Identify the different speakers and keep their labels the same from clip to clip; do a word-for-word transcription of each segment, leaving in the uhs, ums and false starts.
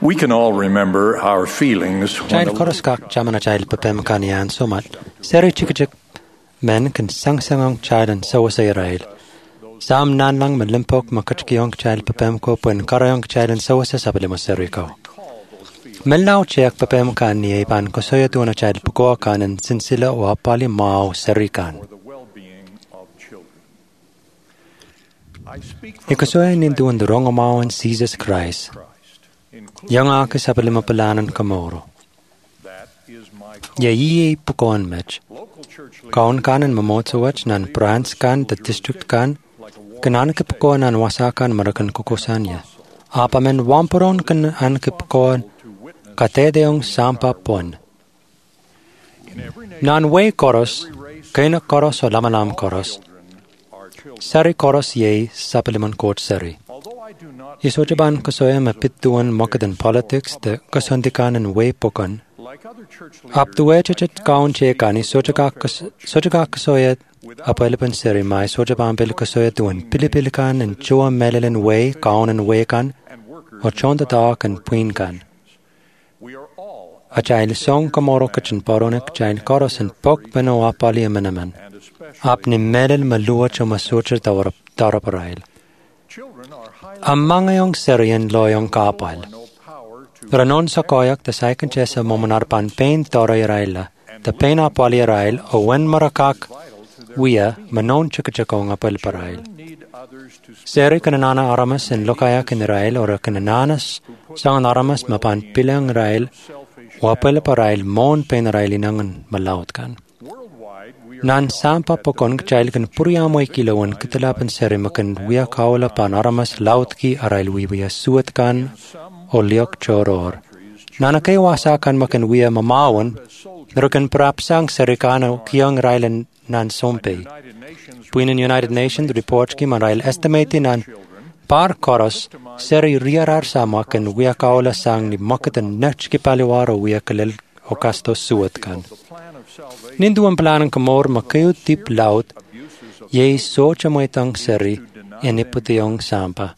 Speaker 1: We can all remember our feelings when
Speaker 2: Child
Speaker 1: the
Speaker 2: chorus kak chamana child papem kanian somat. Seri chikachik men kan sang sangong child and so was Israel. Sam nan lang malimpok makachkiyong child papem ko pun karayong child and so was sabelimo seriko. Melnao check papem kan ni pan ko soya tu na child pako kanan sinsila o apali mao serikan. Ikasoy ninduan the wrong mao and Jesus Christ. Yang ako sa palimapalanan kamoro. Ya iye pukon mech. Kaun kanan mamotsawach nan branch kan the district kan kanan ke pukon nan wasakan marakan kukusan ya. Apa men wampuron kan an ke pukon katedeong sampa pon. Nan way koros kaina koros o lamalam koros. Sari koros ye sa paliman court sari. Isojaban kasoya mapituan makadan politics de kasondikan and way pokan. Up the way chichet kaun che kani sojaka sojaka kasoya apalipan seri mai sojaban bil kasoya tuan pilipilikan and chua melilin way kaun and way kan or chonda dark and puin kan. A child song kamoro kachin paronik child koros and pok beno apali amenaman. Apni melil malua chuma socher taraparail. Amang ayong serian loyong kapal. Ranon sa koyak the second chesa momonarpan pain toray raila. The pain apali rail o wen marakak wia manon chikachakong apal parail. Seri kananana aramas in lokayak in rail or kanananas sang aramas mapan pilang rail o apal parail mon pain railinangan malaut kan. Nan sampa pokon child kan puriamoy kilawan kitalapan seri makan wia kaula pan aramas laut ki arail wia suat kan o liok choror. Nanakay wasa kan makan wia mamawan narukan prapsang seri kana kiyang railan nan sompe. Puinin United Nations report ki man rail estimate nan par koros seri riarar sama kan wia kaula sang ni makatan nach ki paliwaro wia kalil o kasto suat kan. Nindu ang planang kamor makayo tip laut ye socha mo itang seri eniputiyong sampa.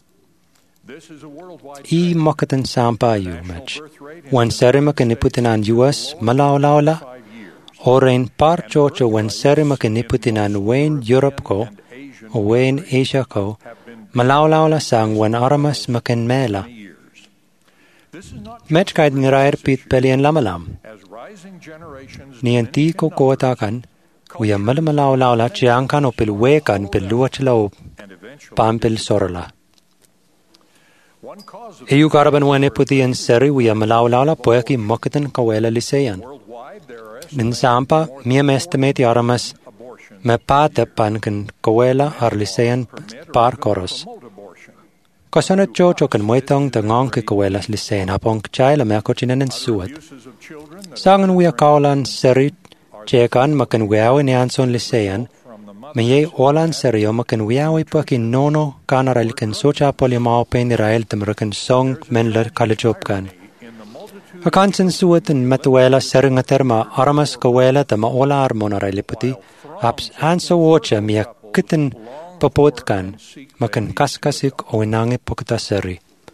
Speaker 2: I makatan sampa yu mech. Wan seri makaniputinan U S malaw-lawla or in par chocho wan seri makaniputinan wen Europe ko o wen Asia ko malaw-lawla sang wan aramas makanmela. Mech kaid nirair pit pelian lamalam. Nianti ko kotakan, uya malamalaw-lawla chiyangkan o pilwekan piluachalaw pampil sorala. Iyu karaban waniputi ang seri uya malaw-lawla poyaki makatan kawela liseyan. Ninsampa, miyam estimate aramas mapatapan kan kawela ar liseyan par koros. Kasanat chocho kan moitong tangong ke kawelas liseyan apong kachayla meakochinan ang suwat. Sangan wia kaulan seri chekan makan wiawi ni anson liseyan, maye olan serio makan wiawi pakin nono kanaral kan socha polimao pen Israel tamrakan song menler kalachopkan. Akansan suwatan matuela seringa terma aramas kawela tama ola armonaraliputi, aps anso wocha miya kitin papotkan makan kaskasik o inangi pokita seri.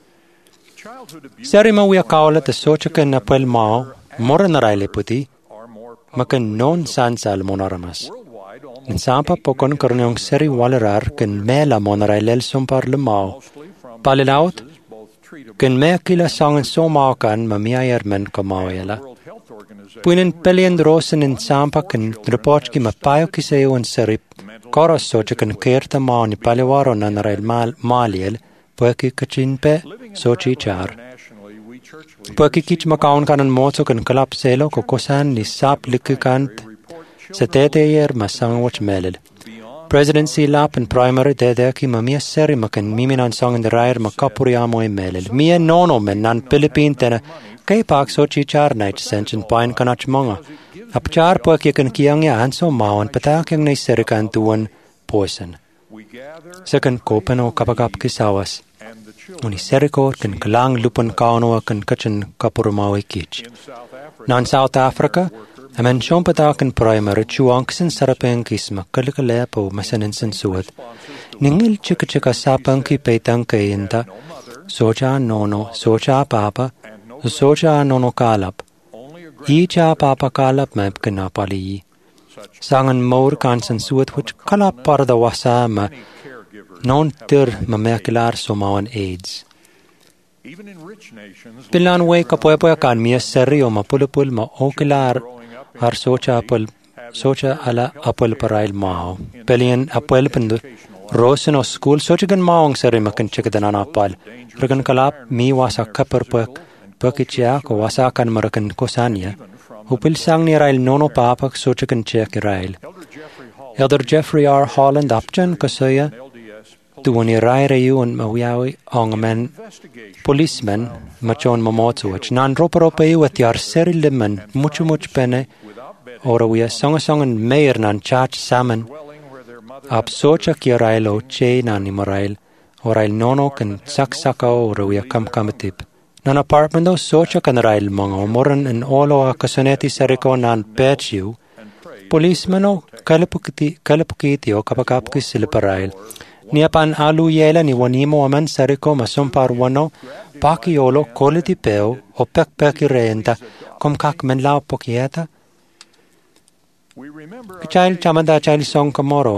Speaker 2: Seri ma wia kaula ta socha kan napel mao mora naraile puti, makan non sansal monaramas. Ninsampa pokon karnyong seri walarar kan mela monarailel sumpar lemao. Palilaut, kan mea kila sangan somao kan mamiayar men kamawela. Puinin pelian rosen ninsampa kan report ki mapayo kisayo an seri koros socha kan kerta mao ni paliwaro na narail maliel, pueki kachinpe sochi char. Paki kich makaon kanan moto kan kalap selo ko kosan ni sap likikant sa teteyer masang wach melil. Presidency lap and primary dede ki mamia seri makan miminan song in the rair makapuri amoy melil. Mia nono men nan Philippine tena kay pak sochi char night sension pain kanach mga. Apchar paki kan kiyang ya anso mawan patak yang nay seri kan tuwan poison. Second kopen o kapagap kisawas. Uni serikor kan kalang lupan kaunoa kan kachin kapurumawi kich. Nan South Africa, amen shompata kan primary chuangksin sarapeng kisma kalikalepo masaninsan suwat. Ningil chika chika sapang ki petang kayinta, socha nono, socha papa, socha nono kalap. Icha papa kalap map kena pali. Sangan maur kansan suat which kalap parda wasa ma non tir mamekilar somawan AIDS. Pilan way kapoy kan mia serio ma pulupul ma okilar har socha apul socha ala apul parail mao. Pelian apul pendu rosen o school socha gan maong seri makan chikadan apal. Ragan kalap mi wasa kapar pek pekicia ko wasa kan marakan kosanya. Upil sang ni rail nono papak socha kan chek rail. Elder Jeffrey R. Holland apjan kasaya tuwani rai rayu on mawiawi ongmen policemen machon mamotsuach nan roparopayu at yar seri liman muchu much pene ora wia songasongan mayor nan chach saman ap socha ki railo che nan imarail orail nono kan saksaka ora wia kam kamatip nan apartment do socha kan rail mongo moran en olo akasoneti seriko nan pechiu policemen o kalapukiti kalapukiti o kapakapki siliparail Niapan alu yela ni wanimo aman sariko masumpar wano paki olo koliti peo o pek peki reenta kom kak men lao pokieta. Kichail chamanda chail song kamoro.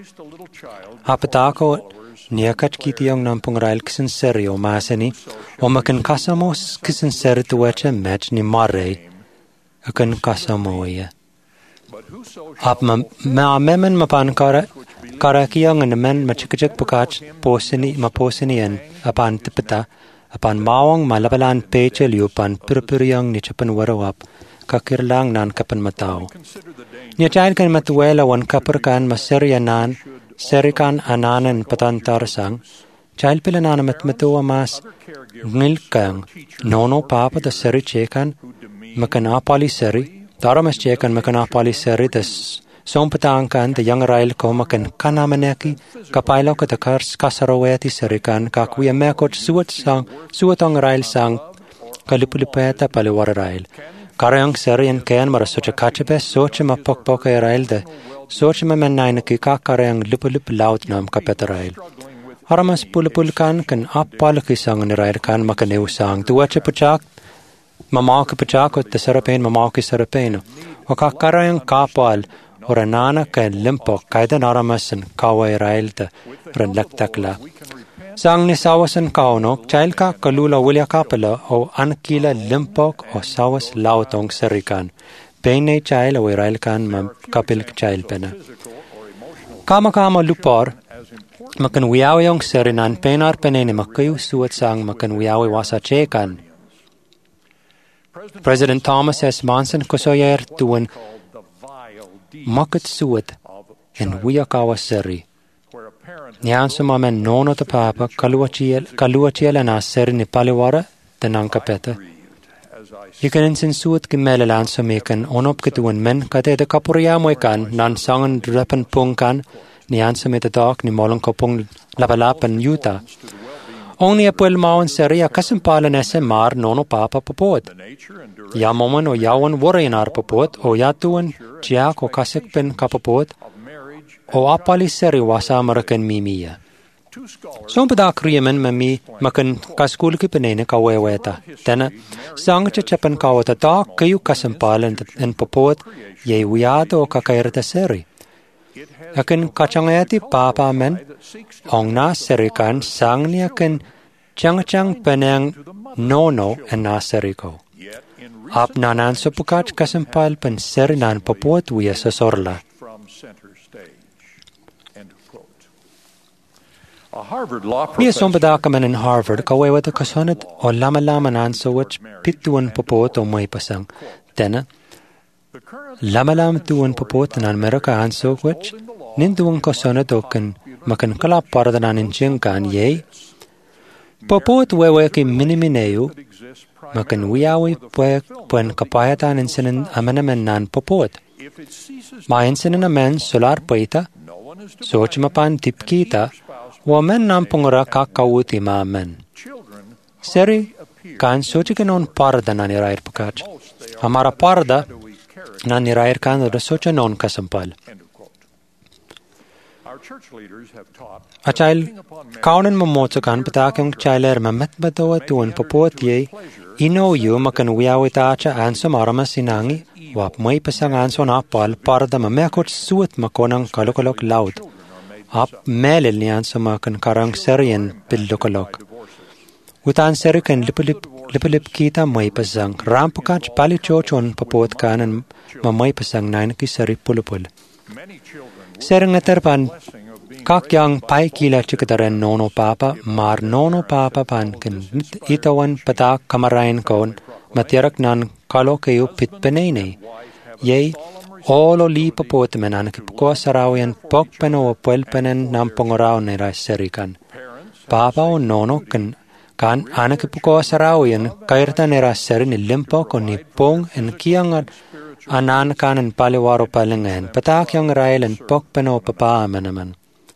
Speaker 2: Apatako niakach kitiyong nampung rail kisin serio maseni o makin kasamos kisin seritu weche mech ni marre akan kasamoya. Ap ma memen mapan kara Karakiang and men machikajak pukach posini ma posini en apan tipita apan mawang malabalan pechel yupan purpuriang ni chapan warawap kakirlang nan kapan matao. Nia chail kan matuela wan kapur kan maseria nan serikan ananan patantar sang chail pilanan matmatua mas ngilkang nono papa da seri chekan makana pali seri daramas chekan makana pali seri das Sompatangkan the young rail komakan kanamaneki kapailo katakars kasaraweti serikan kakuya mekot suat sang suatong rail sang kalipulipeta paliwara rail karayang serian ken marasocha kachepe socha mapokpoka rail de socha mamenainaki kakarayang lipulip laut nam kapeta rail haramas pulipulkan kan appalaki sang ni rail kan makaneu sang tuache puchak mamaki puchakot the serapen mamaki serapeno o kakarayang kapal Ora nana ka limpo kaidan aramasan kawai railta ran laktakla. Sang ni sawasan kaunok chail ka kalula wilya kapala o ankila limpok o sawas lautong serikan. Pene chail o rail kan mam kapil chail pena. Kama kama lupor makan wiyawi yung serinan penar penene makayu suat sang makan wiyawi wasa chekan. President Thomas S. Monson kusoyer tuwan Makat suat en wiyakawa seri. Nyansuma men nono ta papa kaluachiel kaluachiel na seri ni paliwara tenang kapeta. Ikan insin suat kimela lanso mekan onop ketuan men kate de kapuria moikan nan sangan drapan pungkan nyansa meta dak ni molong kopong lapalapan yuta. Ongni apuel mawan seri akasimpalan ese mar nono papa popot. Ya moman o yawan warayanar popot o yatuan Chiak o kasikpen kapapot o apali seri wasa marakan mimiya. Sompada kriyaman mami makan kaskul ki penene kaweweta. Tena sang chachapan kawata ta kayu kasampalan en popot ye wiyado o kakairata seri. Akan kachangayati papa men ong na serikan sang ni akan chang-chang penang nono en na seriko. Ap nanan supukat kasampal pen serinan popot wiya sa sorla. Miya sombada kaman in Harvard kawewata kasonat o lama-lama nanso wach pituan popot o may pasang. Tena, lama-lama tuan popot nan meraka anso wach ninduang kasonat o kan makan kalap para nanin chingkan yay. Popot wewe ki minimineo makan wiyawi pwek pwen kapayatan insinin amanamen nan popot. Ma insinin amen solar paita, soch mapan tipkita, wamen nan pungara kakawuti ma amen. Seri, kan sochi kanon parda nan irair pakach. Amara parda nan irair kan da socha non kasampal. Achail kaunan mamotso kan patakyong chailer mamet batawa tuan popot ye Ino yu makan wiawita acha anso marama sinangi, wap may pasang anso na apal para da mamekot suot makonang kalukalok laut. Ap melil ni anso makan karang serien billukalok. Utan seri kan lipilip lipilip kita may pasang rampakach palichochon papot kanan mamay pasang nain ki seri pulupul. Seri ngaterpan kakyang pai kila chikataren nono papa mar nono papa pan kan itawan patak kamarain kon matirak nan kalo kayo pitpenene. Yay olo li papot menan kipko sarawian pok peno puel penen nam pongorao nera seri kan. Papa o nono kan kan anak ipuko sarawian kairta nera seri ni limpo kon ni pong en kiangan anan kanan paliwaro palingan patak yang railen pok peno papa menaman.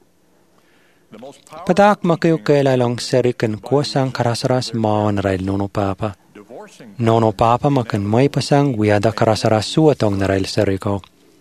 Speaker 2: Patak makayo kailalong seri kan kuasang karasaras mawan rail nono papa. Nono papa makan may pasang wiyada karasaras suatong na rail seri ko.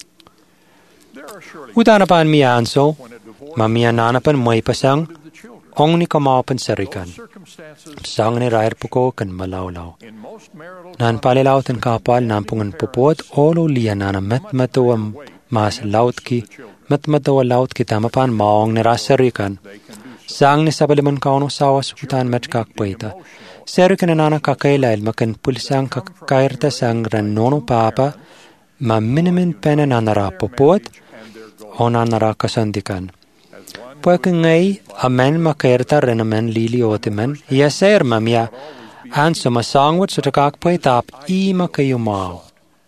Speaker 2: Utanapan miyanso, mamiyanapan may pasang ong ni kamapan serikan. Sang ni rair puko kan malawlaw. Nan palilaw tan kapal nampungan pupot olo liya nana matmatawa mas laut ki matmatawa laut ki tamapan maong ni raserikan. Sang ni sabaliman kauno sawas utan met kakpaita. Serikan nana kakailail makan pulsang kakairta sang ran nono papa ma minimin pena nanara pupot o nanara kasandikan. Pweke ngay amen makairta renamen lili otimen, yaser mamia, anso masangwat sa takakpay tap i makayo mao.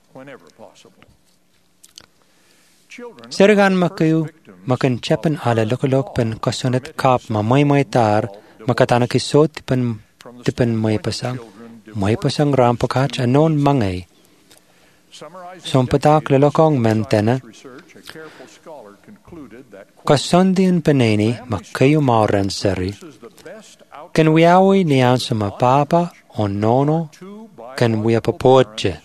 Speaker 2: Serigan makayo makan chepen ala lukulok pen kasunat kap mamay may tar, makatanakisot tipen tipen may pasang, may pasang rampakach anon mangay. Sumpatak lalokong mentena, kasondian paneni makayo mauran seri, kan wiawi niyan sa mapapa o nono, kan wiapapotje.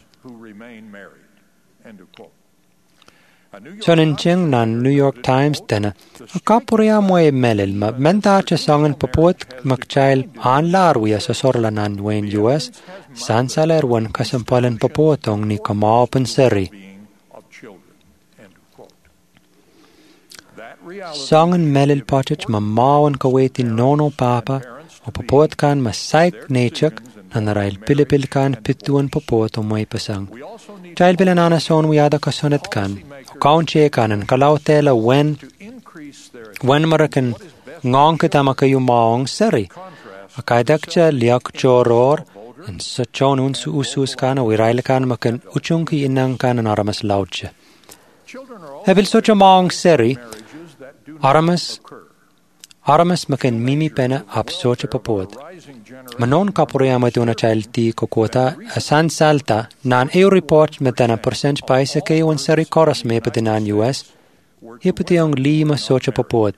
Speaker 2: Soninching nan New York Times tena, kapurya mo e melil ma menta cha songan papot makchail anlar wia sa sorla nan Wayne U S, sansaler wan kasampalan papotong ni kamaupan seri. Songan melil potich mamawan kawetin nono papa o papot kan masaik nachak na narail pilipil kan pituan papot o may pasang. Child bilanana son wiyada kasunat kan o kaunche kanan kalautela wen wen marakan ngong kita makayo maong seri. Akaidak liak choror en sa chonun su usus kan o irail kan makan uchungki inang kan aramas lautche. Hebil socha maong seri Aramas, aramas makan mimi pena ap socha papod. Manon kapuriyama tuna child ti kokota asan salta nan eu report metana percent paisa kayo ang sari koras me patinan U S, hipati ang lima socha papod.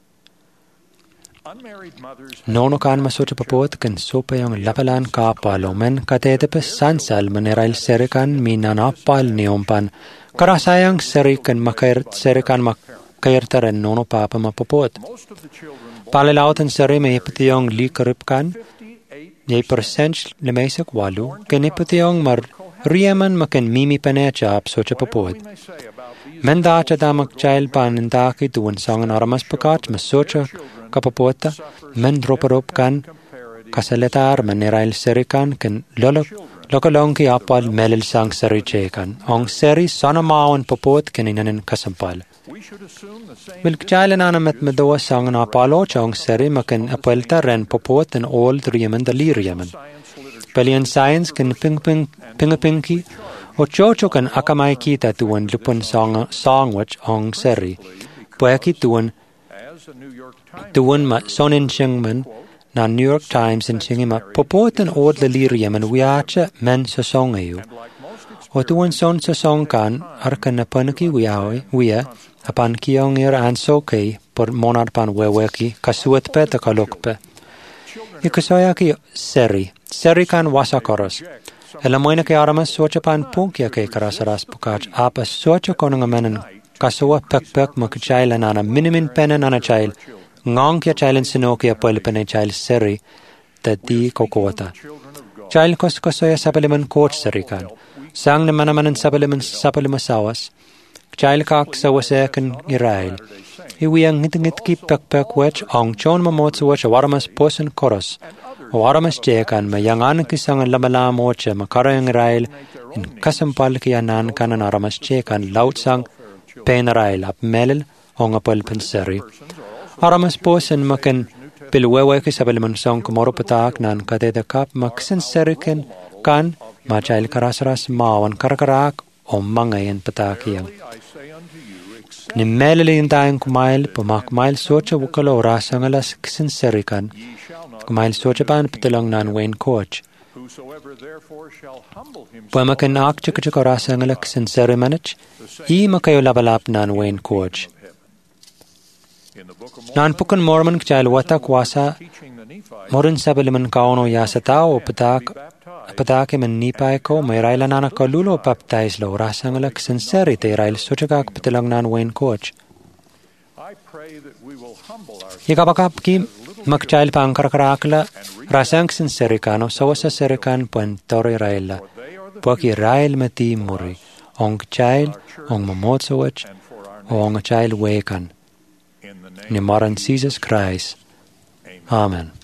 Speaker 2: Nono kan masocha papod kan sopa yung lapalan kapalo men katetepes sansal manerail serikan minanapal niompan karasayang serikan makair serikan mak kairtaran nono papa mapapot. Palilautan sari may ipatiyong li karipkan, yay percent limaisak walu, kan ipatiyong mar riyaman makan mimi panecha ap socha papot. Mendacha damak chail panindaki tuwan sangan aramas pakat masocha kapapota, men droparop kan kasaletar manirail serikan kan lolok lokalong ki apal melil sang sari chekan, ong seri sanamawan papot kaninanin kasampal. Milkchailen anamet medawa sangan apalo chong seri makan apelta ren popot and old riemen dali riemen. Pelian science kan ping ping ping pinki o chocho kan akamai kita tuan lupun song songwich ong seri. Pueki tuan tuan ma sonin chingman na New York Times in chingima popot and old dali riemen wiacha men sa songayu. O tuan son sa song kan arkan na panaki wiawi wia apan kiyong ir anso kay por monar pan weweki kasuat pe ta kalokpe. Ikasoya ki seri, seri kan wasakoros. Elamoy na kay aramas socha pan punkya kay karasaras pukach apas socha konang amanan kasua pekpek makachayla nana minimin pena nana chayl ngong kya chaylan sinoki apoy panay chayl seri ta di kokota. Kjail koskosoja sapaliman coach sarikan. Sang na manamanan sapaliman sapalimasawas. Kjail kak sawasekan Israel. Iwiyang ngit-ngit ki pek-pek wech ang chon mamotsa wech awaramas posan koros. Awaramas jekan mayangan kisangan lamalam ocha makarang Israel in kasampal kiyanan kanan aramas jekan lautsang pen Israel ap melil ongapal penseri. Aramas posan makan pilwewe kisabaliman song kumoropatak nan katedakap maksinseriken kan machail karasras mawan karakarak o mangayan patakiyang. Ni melilin tayong kumail, pumakmail socha wukalo rasang alas kisinserikan, kumail socha pan patilang nan Wayne Coach. Pumakan ak chikachiko rasang alas kisinserimanich, i makayo labalap nan Wayne Coach. Nan pukan morman kchail watak wasa, morin sabaliman kauno yasatao o patak, patake man nipay ko, may raila nana kalulo baptize lo rasang alak sinceri te rail sochagak patilang nan Wayne Coach. Ikapakap ki magchail pa ang karakarakla rasang sinceri kano sawa sa serikan puentori raila. Puaki rail mati muri, ong chail, ong mamotsawach, ong chail wekan. Ni maran Jesus Christ. Amen.